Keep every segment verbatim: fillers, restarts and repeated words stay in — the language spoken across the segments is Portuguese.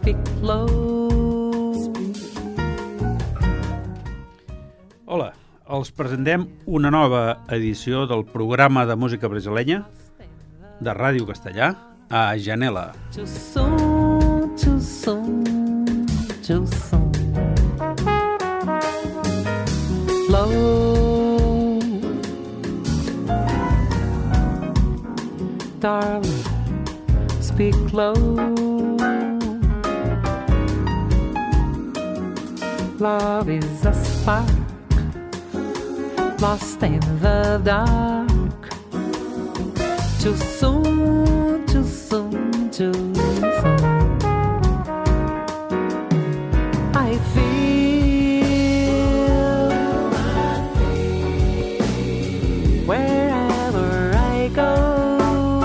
speak low. Hola, els presentem una nova edició del programa de música brasilenya de Ràdio Castellà a Janela. Too soon, too soon, too soon. Low, darling, speak low. Love is a spark lost in the dark. Too soon, too soon, too soon. I feel, I feel wherever I go.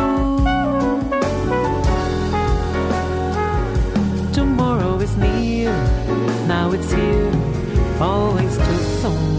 Tomorrow is near, now it's here, always too soon.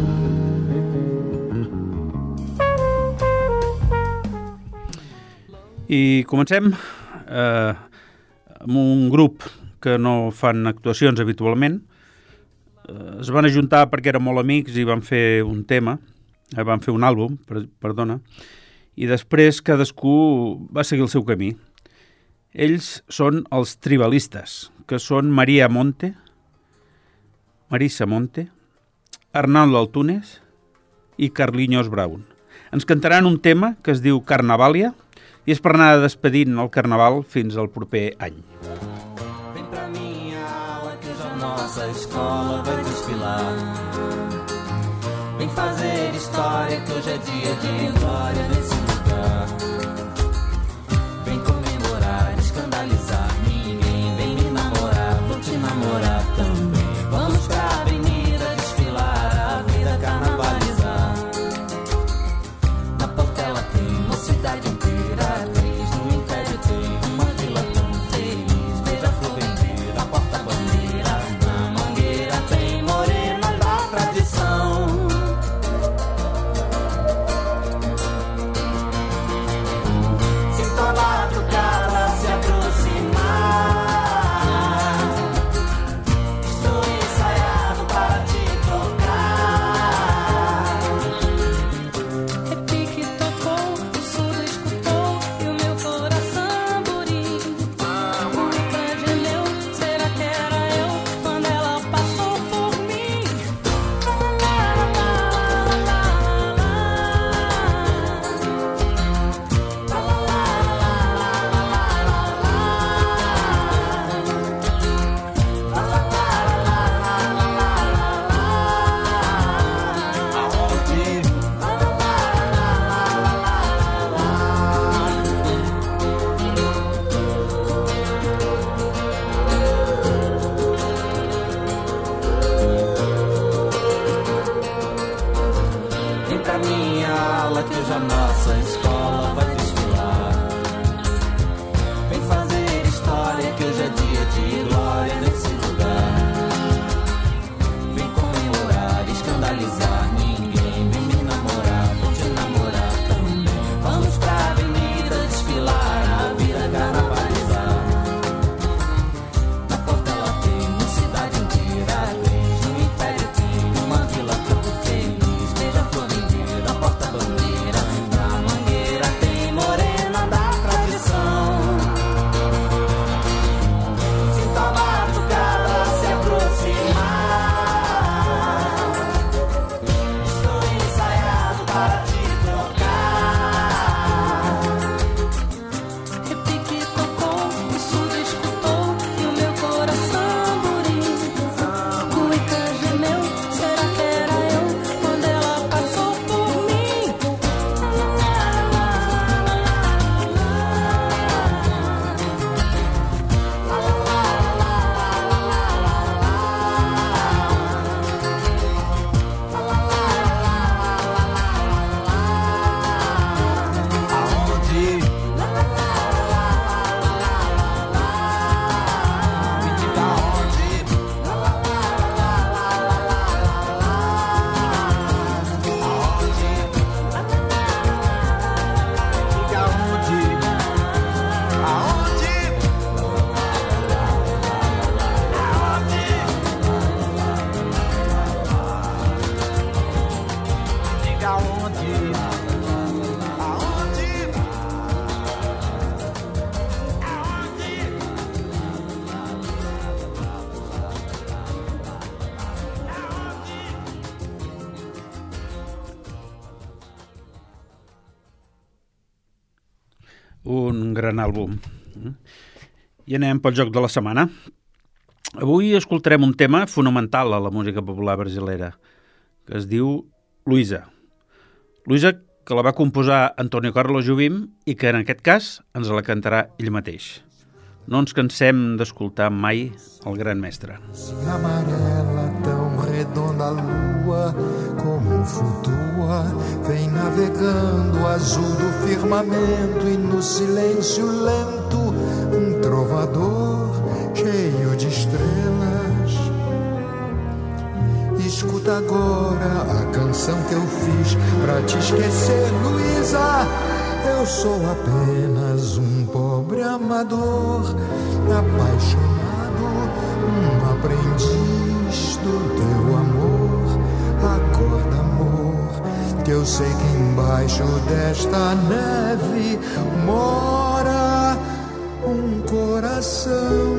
I comencem eh, amb un grup que no fan actuacions habitualment. Eh, es van ajuntar perquè eren molt amics i van fer un tema, eh, van fer un àlbum, per, perdona, i després cadascú va seguir el seu camí. Ells són els Tribalistes, que són Maria Monte, Marisa Monte, Arnaldo Altunes i Carlinhos Brown. Ens cantaran un tema que es diu Carnavalia, i és per anar despedint el Carnaval fins al proper any. Vem pra minha aula que já nossa escola vai desfilar. Vem fazer história que hoje é dia de glória nesse lugar. Vem comemorar, escandalizar ninguém. Vem me namorar, vou te namorar também. Vamos pra avenida desfilar, a vida carnavalizar. Na Portela tem uma cidade inteira. un gran àlbum. I anem pel joc de la setmana. Avui escoltarem un tema fonamental a la música popular brasilera, que es diu Luísa. Luísa, que la va composar Antônio Carlos Jobim i que en aquest cas ens la cantarà ell mateix. No ens cansem d'escoltar mai el gran mestre. Amarela, tão redonda a lua, como flutua, vem navegando azul do firmamento e no silêncio lento um trovador cheio de estrelas. Escuta agora a canção que eu fiz pra te esquecer, Luísa. Eu sou apenas um pobre amador, apaixonado, um aprendiz do teu amor. Acorda, amor, que eu sei que embaixo desta neve mora um coração.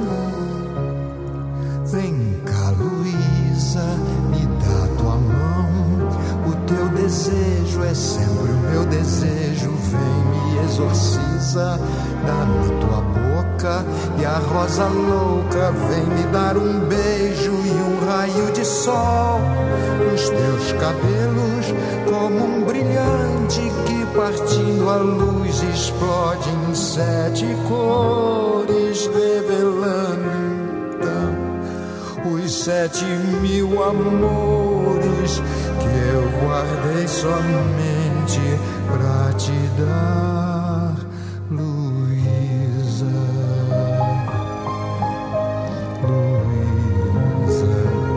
Vem cá, Luísa, me dá tua mão. O teu desejo é sempre o meu desejo. Vem, me exorciza, dá-me tua boca e a rosa louca. Vem me dar um beijo e um raio de sol nos teus cabelos, como um brilhante que partindo a luz explode em sete cores, revelando então os sete mil amores que eu guardei somente pra te dar, Luísa, Luísa.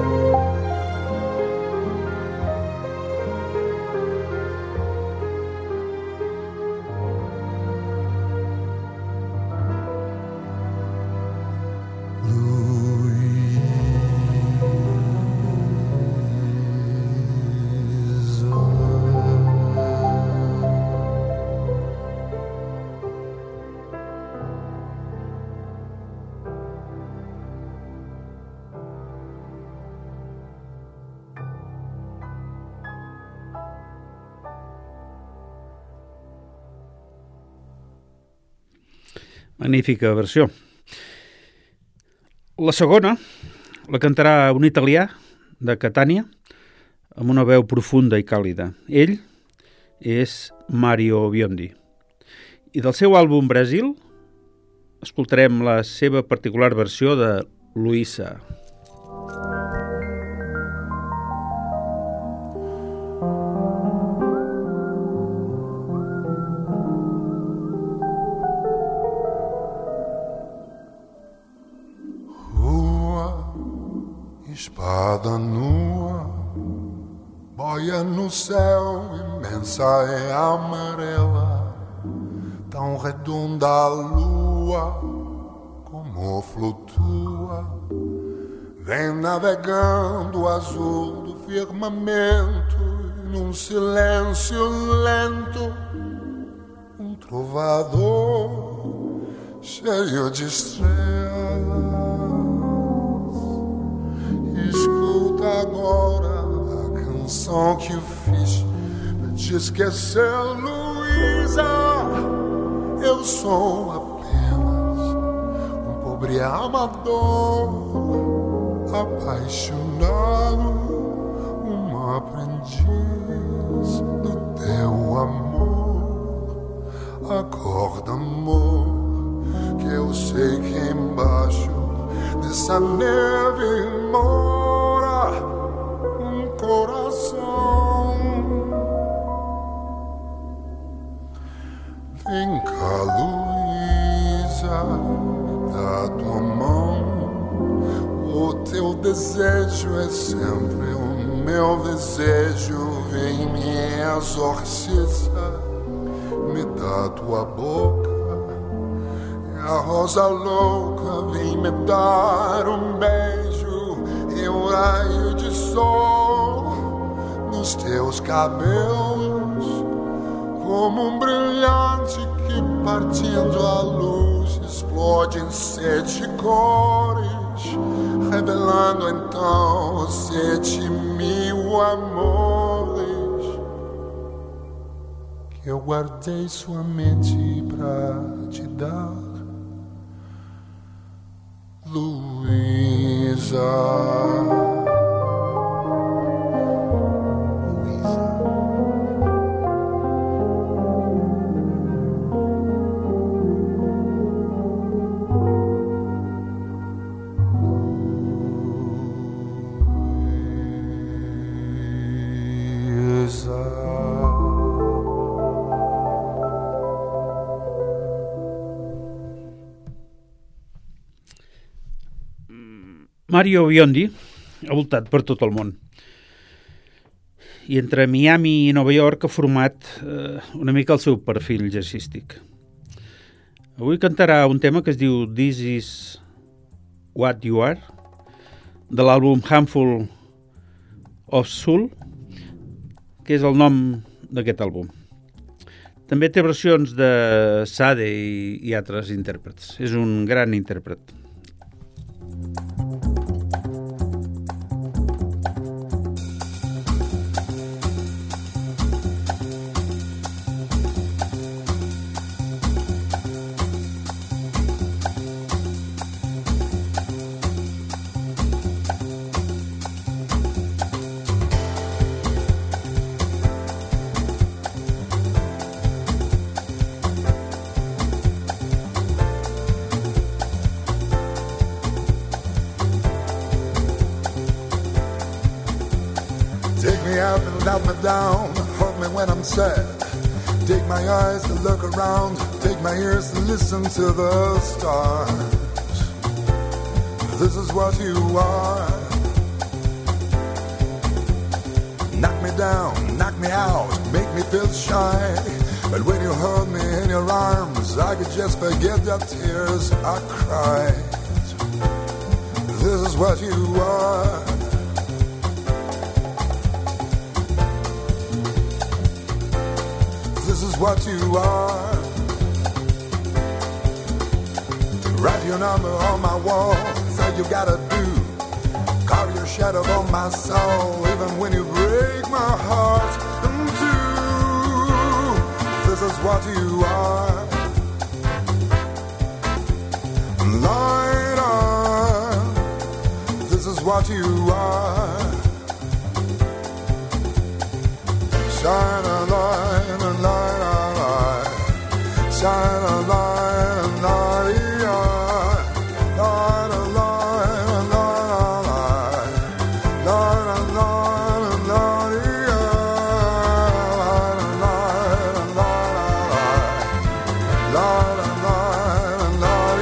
Magnífica versió. La segona la cantarà un italià de Catània amb una veu profunda i càlida. Ell és Mario Biondi. I del seu àlbum Brasil escoltarem la seva particular versió de Luísa. Espada nua, boia no céu, imensa é amarela, tão redonda a lua, como flutua, vem navegando o azul do firmamento, num silêncio lento, um trovador cheio de estrelas. Escuta agora a canção que eu fiz pra te esquecer, Luísa. Eu sou apenas um pobre amador, apaixonado, um aprendiz do teu amor. Acorda, amor, que eu sei que embaixo dessa neve mora um coração. Vem cá, Luísa, dá tua mão. O teu desejo é sempre o meu desejo. Vem, me exorciza, me dá tua boca. A rosa louca vem me dar um beijo e um raio de sol nos teus cabelos, como um brilhante que partindo a luz explode em sete cores, revelando então sete mil amores eu guardei somente pra te dar, Luísa. Mario Biondi ha voltat per tot el món i entre Miami i Nova York ha format eh, una mica el seu perfil jazzístic. Avui cantarà un tema que es diu This Is What You Are, de l'àlbum Handful of Soul, que és el nom d'aquest àlbum. També té versions de Sade i, i altres intèrprets. És un gran intèrpret. Melt me down, hold me when I'm sad. Take my eyes to look around, take my ears to listen to the stars. This is what you are. Knock me down, knock me out, make me feel shy. But when you hold me in your arms, I could just forget the tears I cried. This is what you are. This is what you are. Write your number on my wall, say you gotta do. Carve your shadow on my soul, even when you break my heart in two. This is what you are. Light on. This is what you are. Shine a light and light a light. Shine a light and light a light a light and light a light. Light a light and light a light and light and light a light. Light a light and light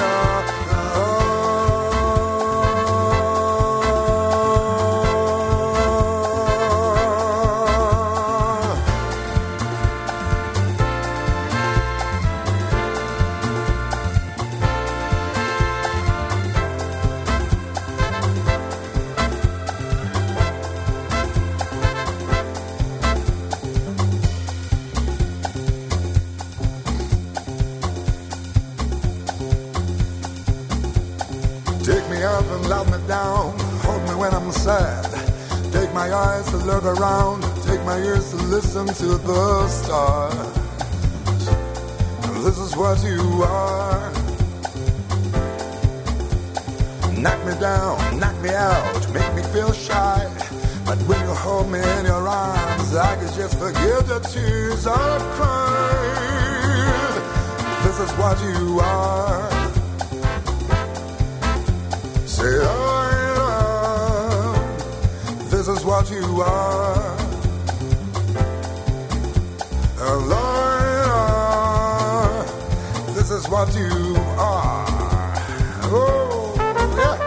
Love me down, hold me when I'm sad. Take my eyes to look around, take my ears to listen to the stars. This is what you are. Knock me down, knock me out, make me feel shy. But when you hold me in your arms, I could just forget the tears I've cried. This is what you are. Say, I love. This is what you are. Lord, this is what you are. Oh, yeah.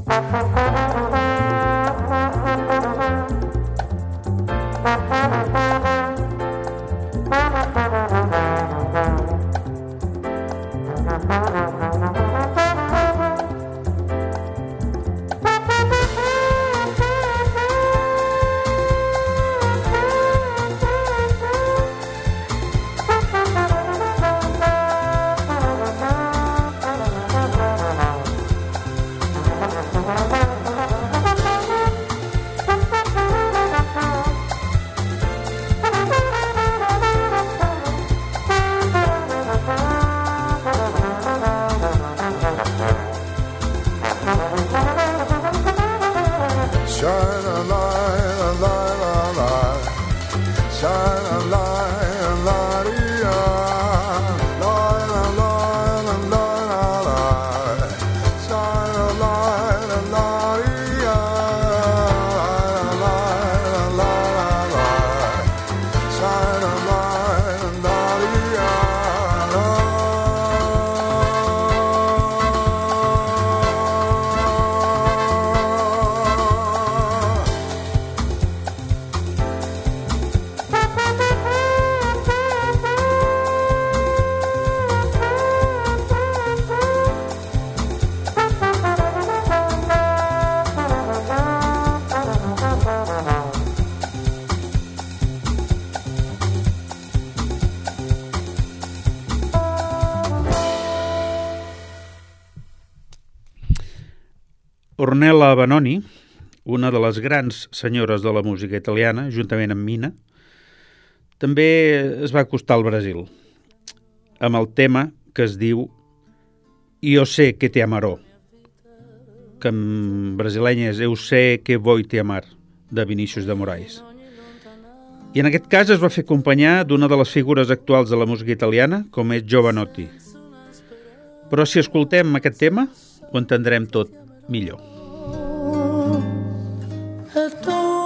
Ornella Vanoni, una de les grans senyores de la música italiana, juntament amb Mina, també es va acostar al Brasil, amb el tema que es diu Io sé que te amarò, que en brasileny és Eu sé que voy te amar, de Vinícius de Moraes. I en aquest cas es va fer acompanyar d'una de les figures actuals de la música italiana, com és Jovanotti. Però si escoltem aquest tema, ho entendrem tot millor. Et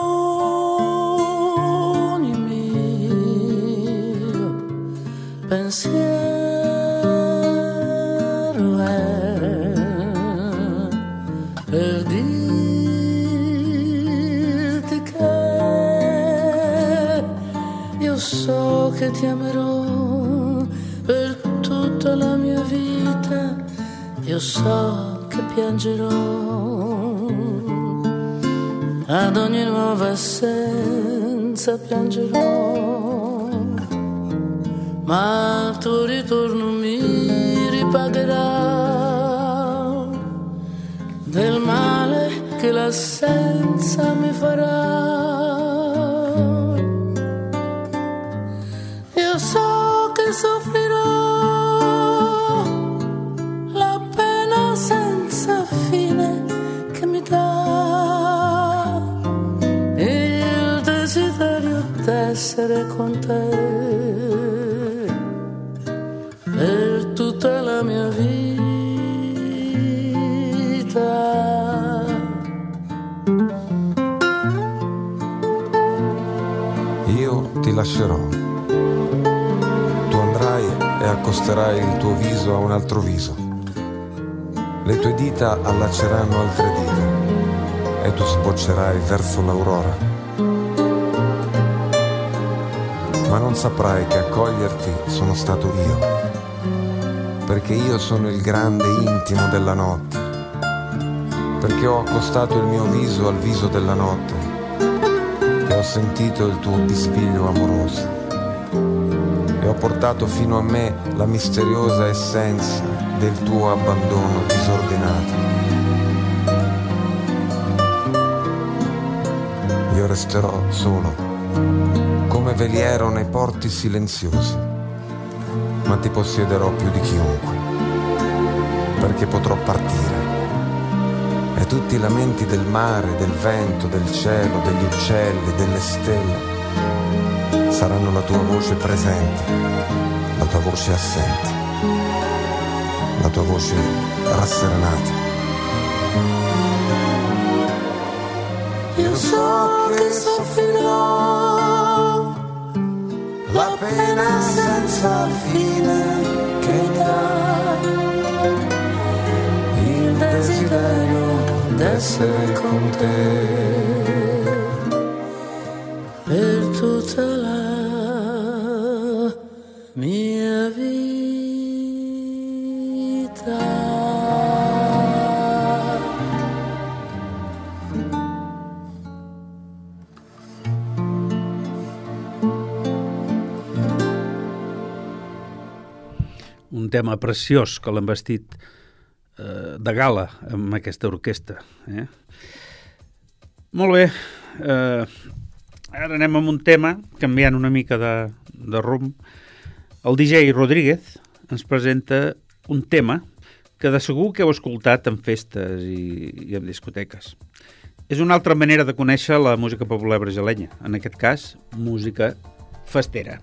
ogni mio pensiero è per dirti che io so che ti amerò per tutta la mia vita, io so che piangerò ad ogni nuova assenza, piangerò, ma il tuo ritorno mi ripagherà del male che l'assenza mi farà. Io so che soffrirò la pena senza fine che mi dà essere con te per tutta la mia vita. Io ti lascerò, tu andrai e accosterai il tuo viso a un altro viso, le tue dita allacceranno altre dita e tu sboccerai verso l'aurora. Ma non saprai che accoglierti sono stato io, perché io sono il grande intimo della notte, perché ho accostato il mio viso al viso della notte e ho sentito il tuo bisbiglio amoroso e ho portato fino a me la misteriosa essenza del tuo abbandono disordinato. Io resterò solo come veliero nei porti silenziosi, ma ti possiederò più di chiunque, perché potrò partire e tutti i lamenti del mare, del vento, del cielo, degli uccelli, delle stelle saranno la tua voce presente, la tua voce assente, la tua voce rasserenata. Io so che soffrirò la pena senza fine che mi dà il desiderio d'essere con te per tutta la mia vita. Un tema preciós que l'han vestit eh, de gala amb aquesta orquestra. Eh? Molt bé. Eh, ara anem amb un tema, canviant una mica de, de rumb. El D J Rodríguez ens presenta un tema que de segur que heu escoltat en festes i, i en discoteques. És una altra manera de conèixer la música popular brasilenya, en aquest cas, música festera.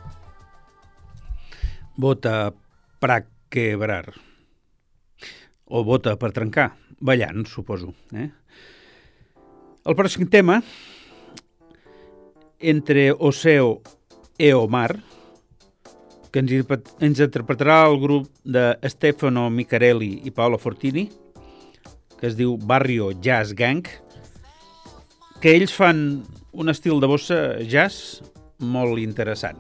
Vota pra quebrar. o bota per trencar, ballant, suposo. Eh? El pròxim tema, Entre Oceo e o Mar, que ens, ens interpretarà el grup de Stefano Micarelli i Paolo Fortini, que es diu Barrio Jazz Gang, que ells fan un estil de bossa jazz molt interessant.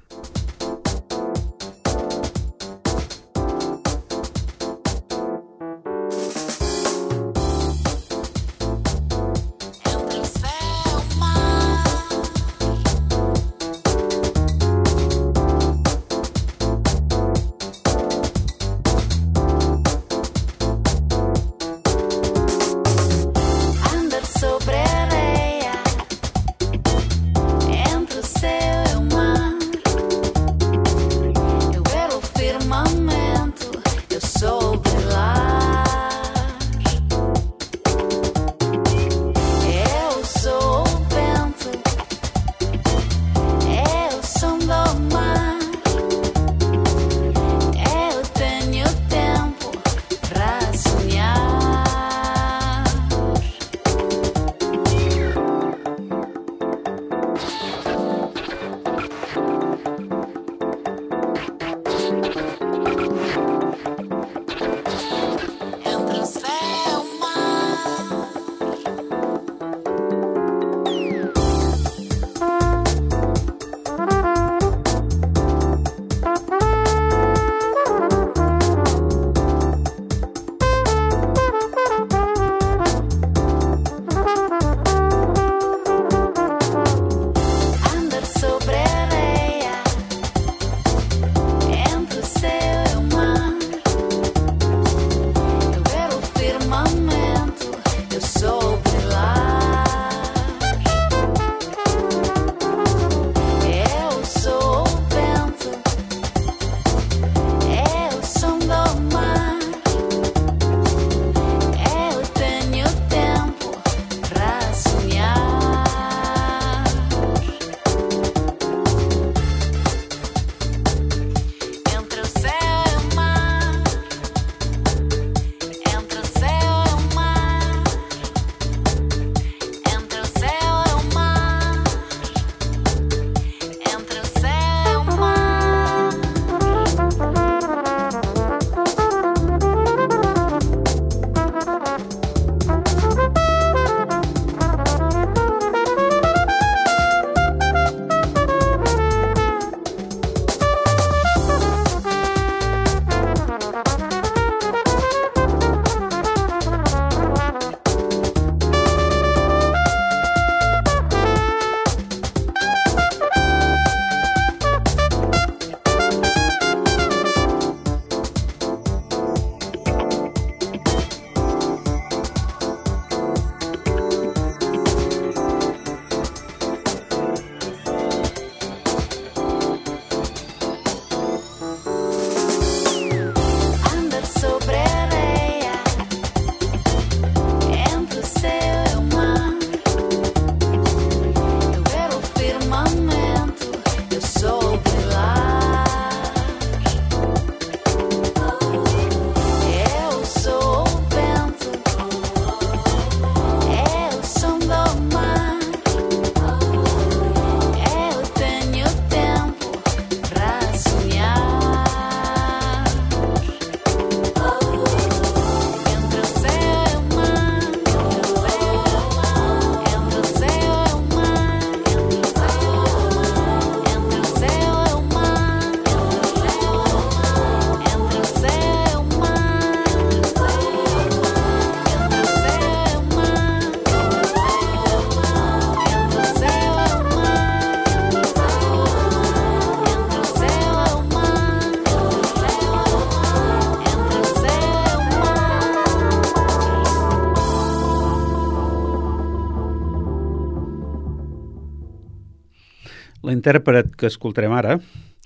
La intèrpret que escoltarem ara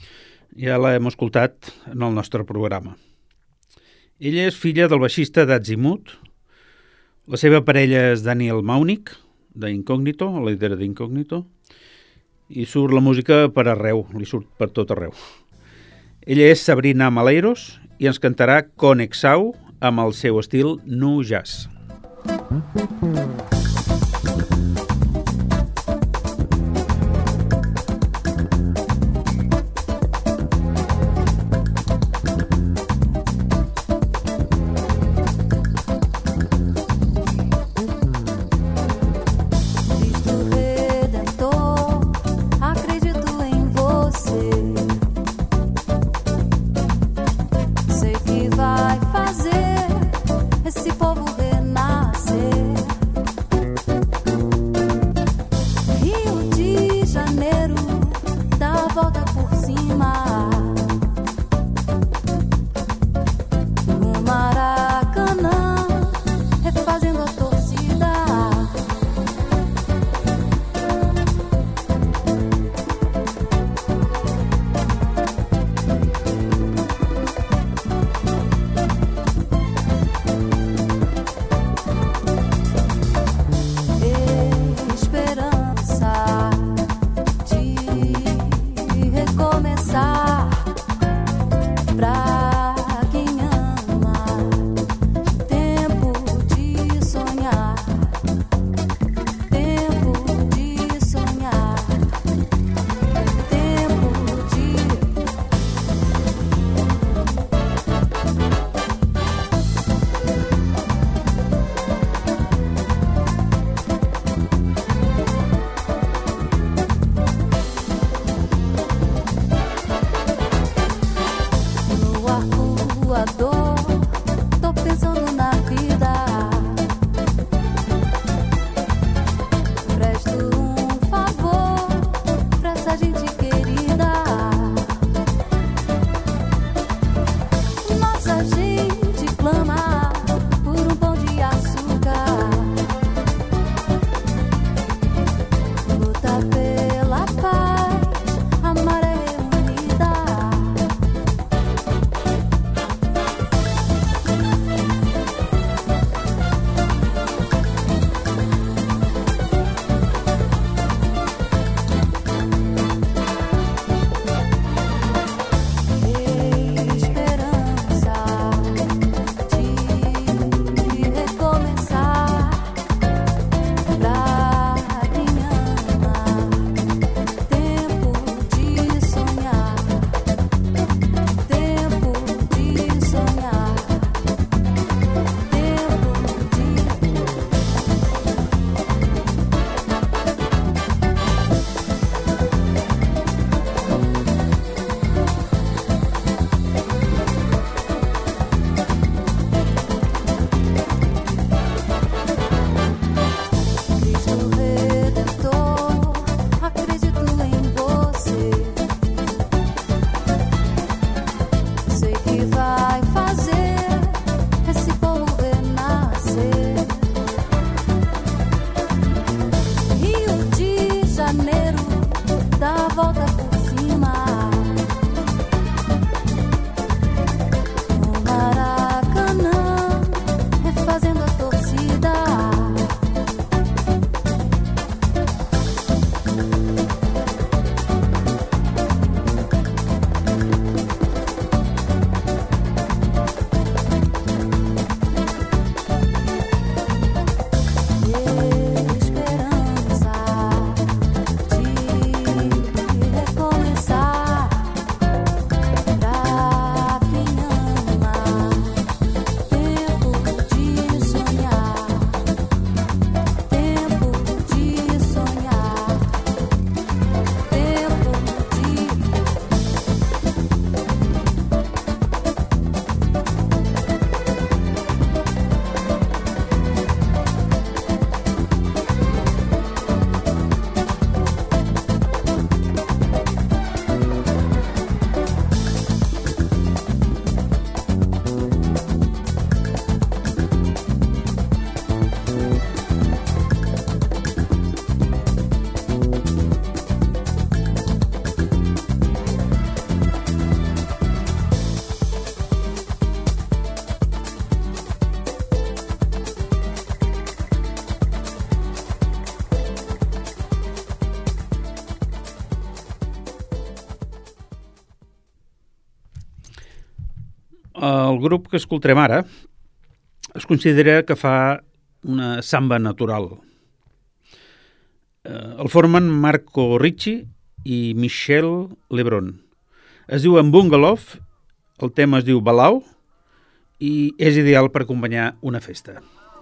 ja l'hem escoltat en el nostre programa. Ella és filla del baixista d'Azimut. La seva parella és Daniel Maunic, d'Incognito, el líder d'Incognito, i surt la música per arreu, li surt per tot arreu. Ella és Sabrina Maleiros i ens cantarà Conexau amb el seu estil nu jazz. El grup que escoltarem ara es considera que fa una samba natural. El formen Marco Ricci i Michel Lebrun. Es diu En Bungalow, el tema es diu Balau i és ideal per acompanyar una festa.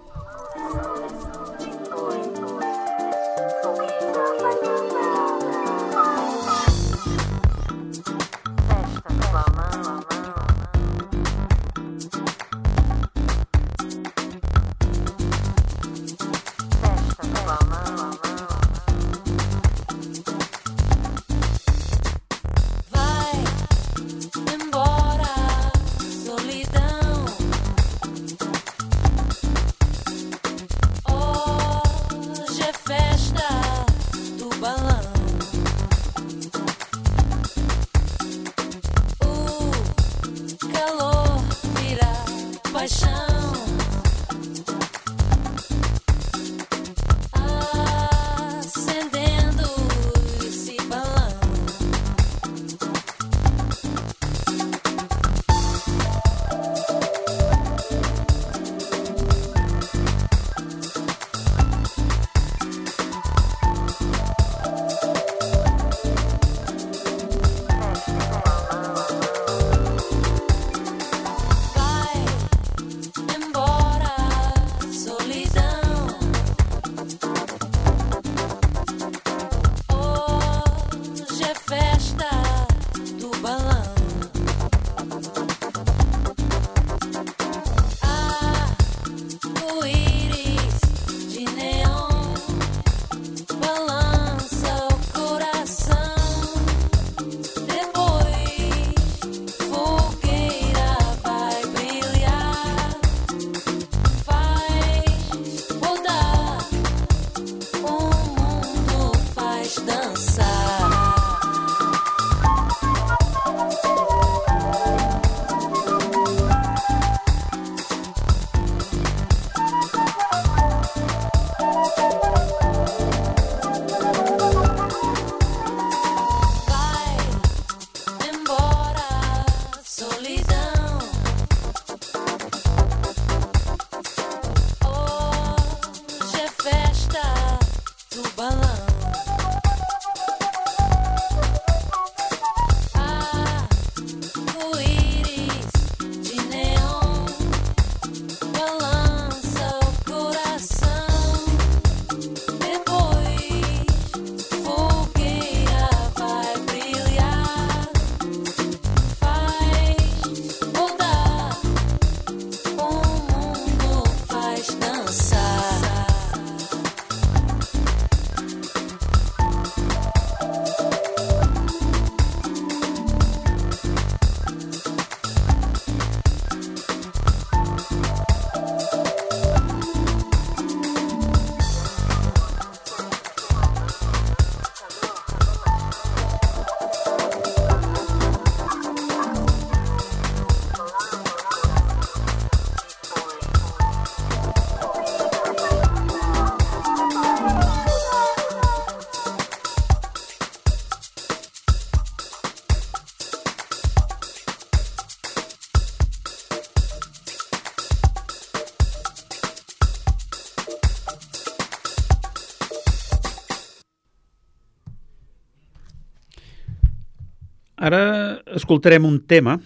Ara escoltarem un tema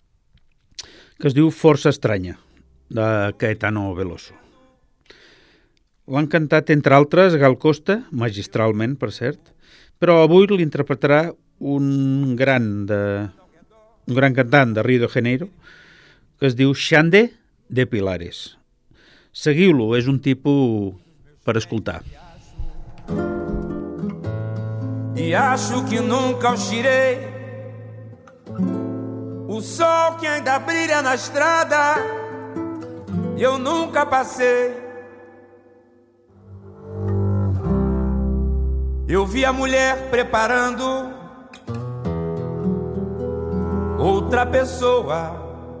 que es diu Força estranya, de Caetano Veloso. L'han cantat, entre altres, Gal Costa, magistralment, per cert, però avui l'interpretarà un gran, de, un gran cantant de Rio de Janeiro que es diu Xande de Pilares. Seguiu-lo, és un tipus per escoltar. E acho que nunca os tirei o sol que ainda brilha na estrada, eu nunca passei. Eu vi a mulher preparando outra pessoa.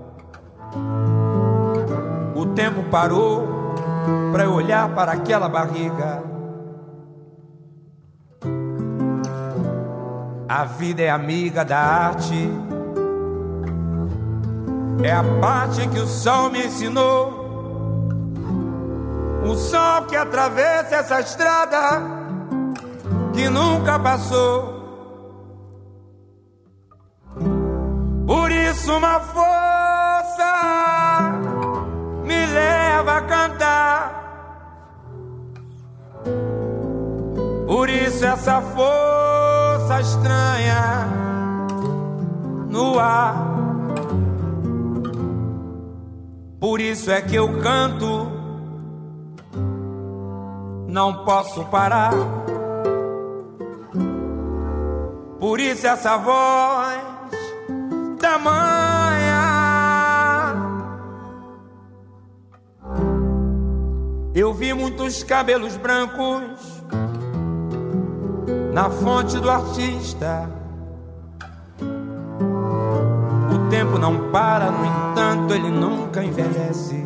O tempo parou para eu olhar para aquela barriga. A vida é amiga da arte, é a parte em que o sol me ensinou o sol que atravessa essa estrada que nunca passou. Por isso uma força me leva a cantar. Por isso essa força estranha no ar. Por isso é que eu canto, não posso parar. Por isso essa voz tamanha. Eu vi muitos cabelos brancos na fonte do artista. O tempo não para, no entanto, ele nunca envelhece.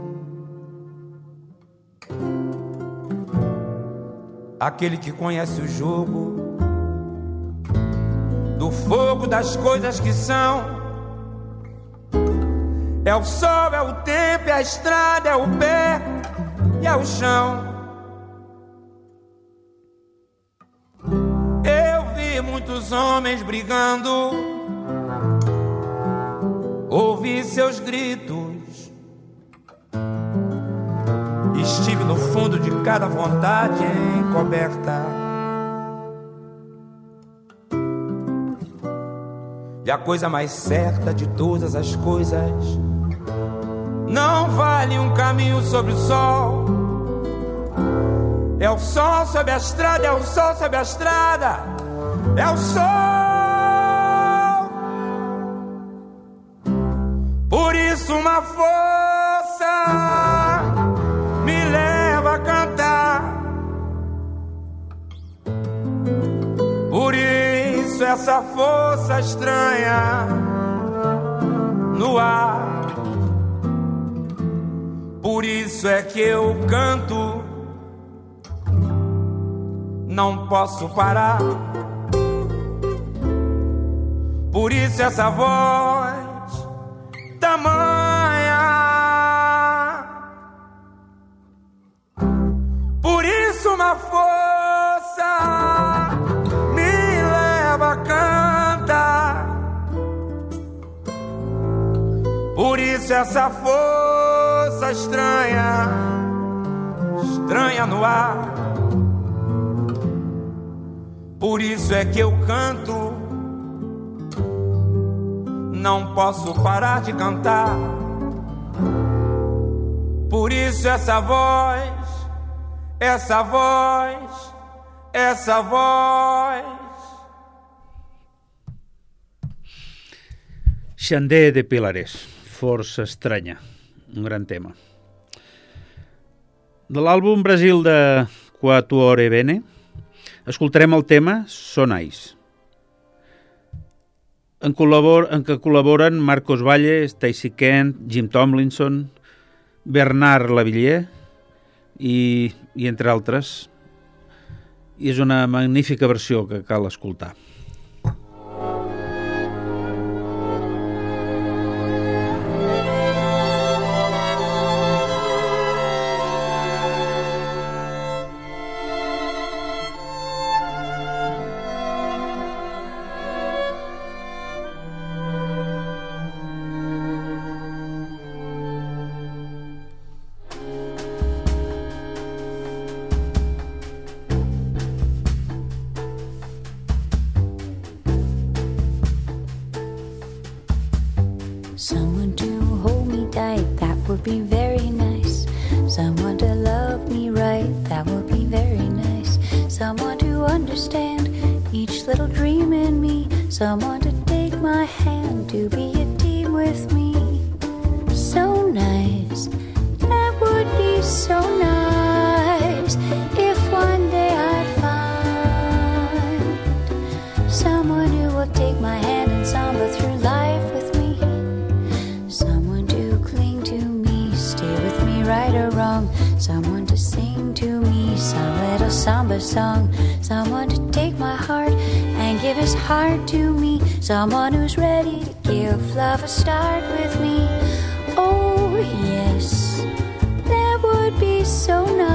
Aquele que conhece o jogo do fogo das coisas que são. É o sol, é o tempo, é a estrada, é o pé e é o chão. Eu vi muitos homens brigando, ouvi seus gritos, estive no fundo de cada vontade encoberta. E a coisa mais certa de todas as coisas não vale um caminho sobre o sol. É o sol sobre a estrada, é o sol sobre a estrada, é o sol. Por isso uma força me leva a cantar. Por isso essa força estranha no ar. Por isso é que eu canto, não posso parar. Por isso essa voz tamanha. Por isso uma força me leva a cantar. Por isso essa força estranha, estranha no ar. Por isso é que eu canto, não posso parar de cantar. Por isso essa voz, essa voz, essa voz. Xander de Pilares, Força Estranya, un gran tema. De l'àlbum Brasil de Quatro Ore Bene, escoltarem el tema So Nice, en, col·labor, en què col·laboren Marcos Valle, Stacey Kent, Jim Tomlinson, Bernard Lavillier i, i entre altres. I és una magnífica versió que cal escoltar. Someone to hold me tight, that would be very nice. Someone to love me right, that would be very nice. Someone to understand each little dream in me. Someone to take my hand, to be a team with me. So nice, that would be so nice. If one day I'd find someone who will take my hand and samba through life with me. Someone to cling to me, stay with me right or wrong. Someone to sing to me some little samba song. Someone to take my heart and give his heart to me. Someone who's ready to give love a start with me. Oh yes, that would be so nice.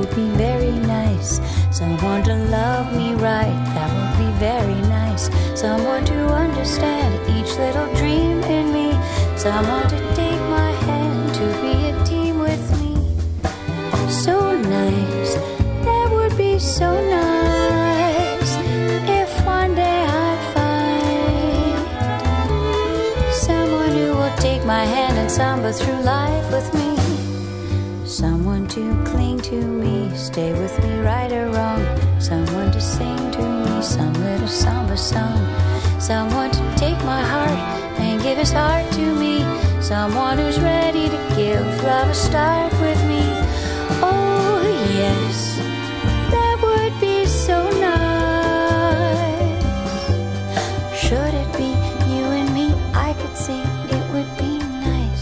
would be very nice. Someone to love me right, that would be very nice. Someone to understand each little dream in me. Someone to take my hand, to be a team with me. So nice, that would be so nice. If one day I'd find someone who will take my hand and samba through life with me. Someone to cling to me, stay with me right or wrong. Someone to sing to me some little samba song. Someone to take my heart and give his heart to me. Someone who's ready to give love a start with me. Oh yes, that would be so nice. Should it be you and me, I could see it would be nice.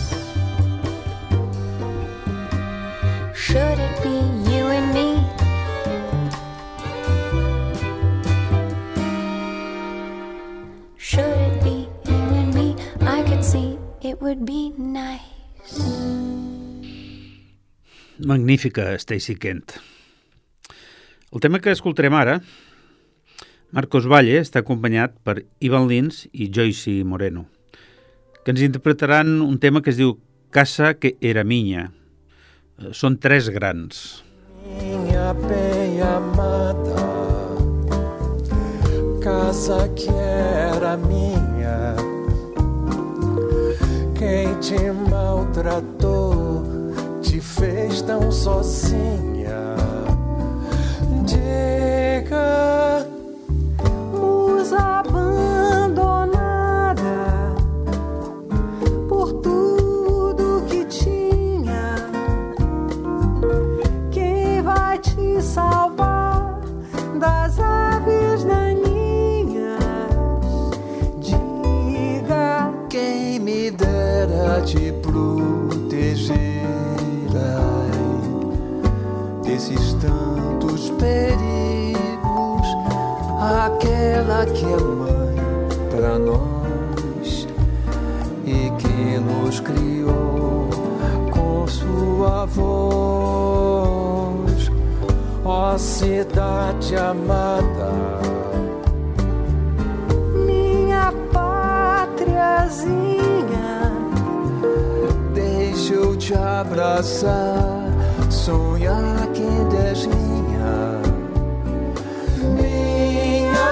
Should it be you and me? Should it be you and me? I could see it would be nice. Magnífica, Stacey Kent. El tema que escoltarem ara, Marcos Valle, està acompanyat per Ivan Lins i Joyce Moreno, que ens interpretaran un tema que es diu Casa que era minha. Són tres grans. Minha bem amada, casa que era minha, quem te maltratou, te fez tão sozinha. Diga, musa abandonada por tudo que tinha, quem vai te salvar das aves daninhas? Diga, quem me dera te proteger desses tantos perigos, aquela que é mãe pra nós e que nos criou com sua voz. Ó cidade amada, minha pátriazinha, deixa eu te abraçar, sonhar que és minha, minha.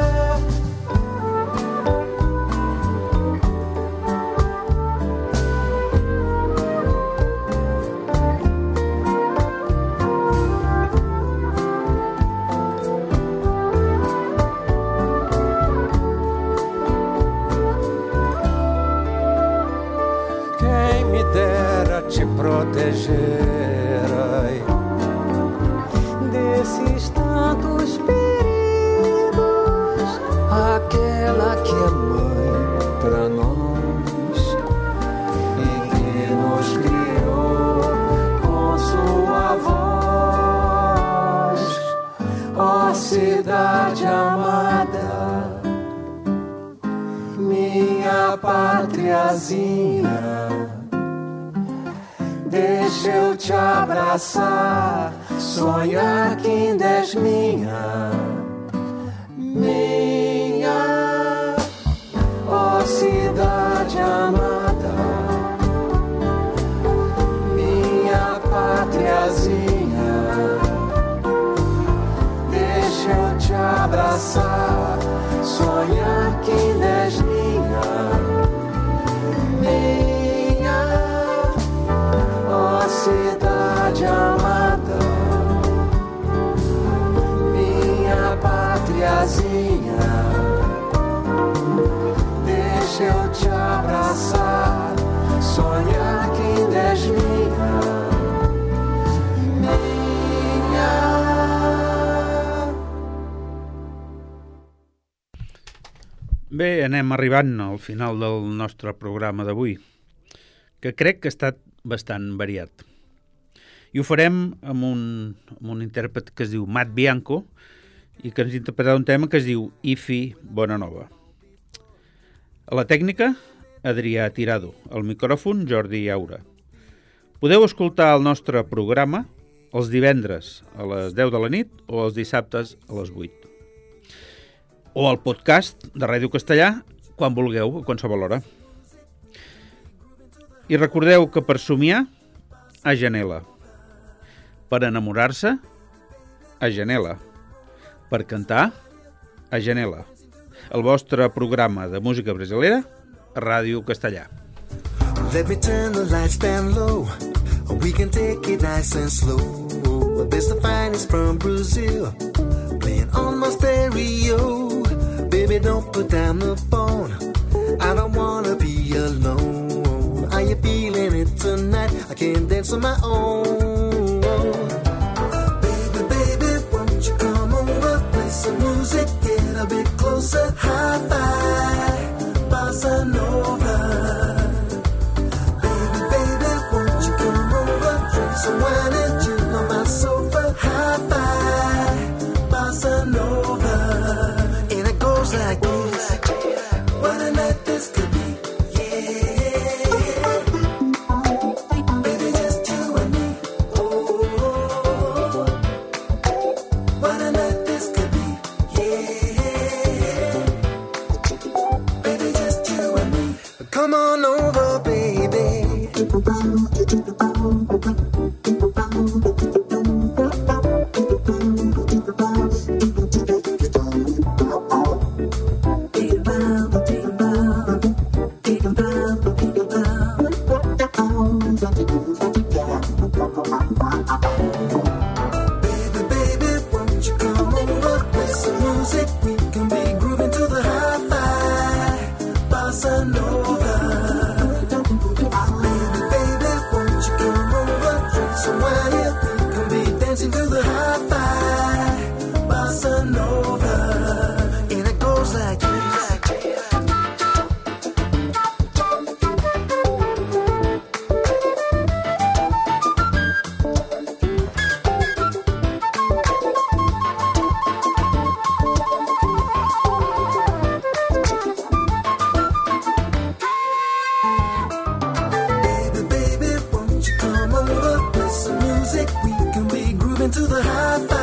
Quem me dera te proteger desses tantos perigos, aquela que é mãe pra nós e que nos criou com sua voz. Ó cidade amada, minha pátriazinha, deixa eu te abraçar, sonhar que ainda és minha, minha. Ó cidade amada, minha pátriazinha, deixa eu te abraçar, sonhar que ainda és minha, minha. Ó cidade amada, minha pátriazinha, deixa eu te abraçar, sonhar que ainda és minha, minha. Bé, anem arribant al final del nostre programa d'avui, que crec que ha estat bastant variat. I ho farem amb un, amb un intèrpret que es diu Matt Bianco i que ens interpretarà un tema que es diu Ifi Bonanova. A la tècnica, Adrià Tirado. Al micròfon, Jordi Aura. Podeu escoltar el nostre programa els divendres a les deu de la nit o els dissabtes a les vuit. O el podcast de Ràdio Castellà quan vulgueu, a qualsevol hora. I recordeu que per somiar, a Janela. Per enamorar-se, a Janela. Per cantar, a Janela. El vostre programa de música brasilera a Ràdio Castellà. Let me turn the lights down low. We can take it nice and slow. There's the finest from Brazil playing on my stereo. Baby, don't put down the phone. I don't wanna be alone. Are you feeling it tonight? I can't dance on my own. Baby, baby, won't you come over? Play some music, get a bit closer. Hi-fi, bossa nova. So wine and chill on my sofa. Hi-fi, bossa nova. And it goes like this. What a night this could be. Yeah. Baby, just you and me. Oh. What a night this could be. Yeah. Baby, just you and me. Come on over, baby. Music, we can be grooving to the high five.